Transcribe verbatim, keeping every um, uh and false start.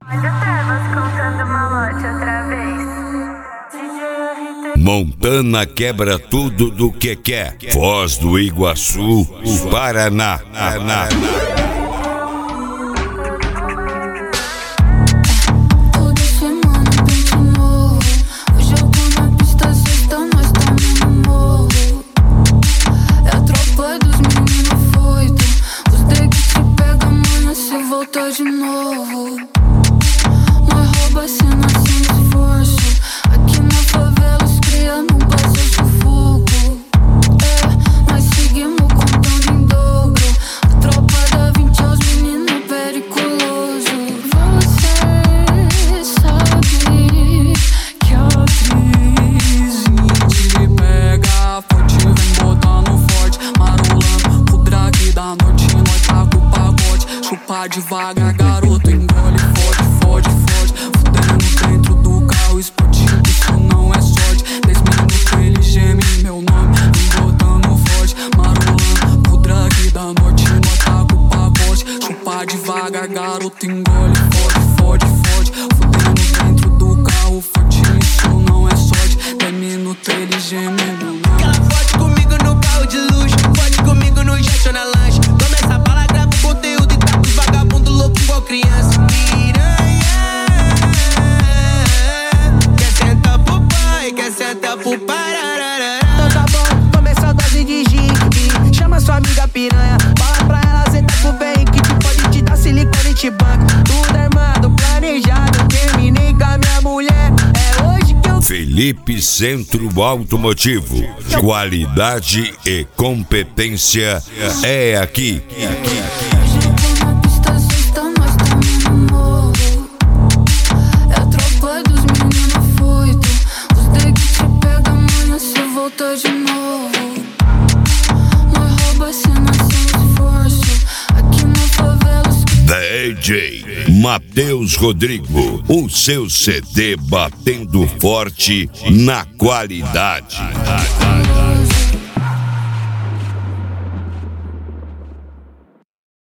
Montana quebra tudo do que quer. Foz do Iguaçu, Paraná. Paraná. De novo, nós rouba a cena sem esforço. Aqui na favela os cria não passa sufoco. É, nós seguimos contando em dobro. A tropa da vinte aos meninos periculoso. Você sabe que a crise te pega forte, vem botando forte, marolando o drag da noite, nós tá com o pagote. Chupa devagar, garoto, engole forte, forte, forte. Fudendo dentro do carro esportivo, isso não é sorte. Dez minutos ele geme meu nome, vem botando forte, marolando o drag da noite, nós tá com o pagote. Chupa devagar, garoto, engole forte, forte, forte. Fudendo dentro do carro forte, isso não é sorte. Dez minutos ele geme meu nome. Aquela forte comigo no carro de luxo, forte comigo no jet ou na lanche. Toma essa bala, grava o conteúdo e tá com os vagabundo louco igual criança. Piranha, quer sentar pro pai, quer sentar pro parararara. Então tá bom, começa a dose de gigue. Chama sua amiga piranha, fala pra ela sentar pro bem que tu pode te dar silicone e te banca. Tudo armado, planejado, terminei com a minha mulher. É hoje que eu... Felipe Centro Automotivo. Qualidade e competência é aqui. De novo, nós rouba a cena sem esforço. Aqui na favela os... D J Matheus Rodrigo, o seu C D batendo forte na qualidade.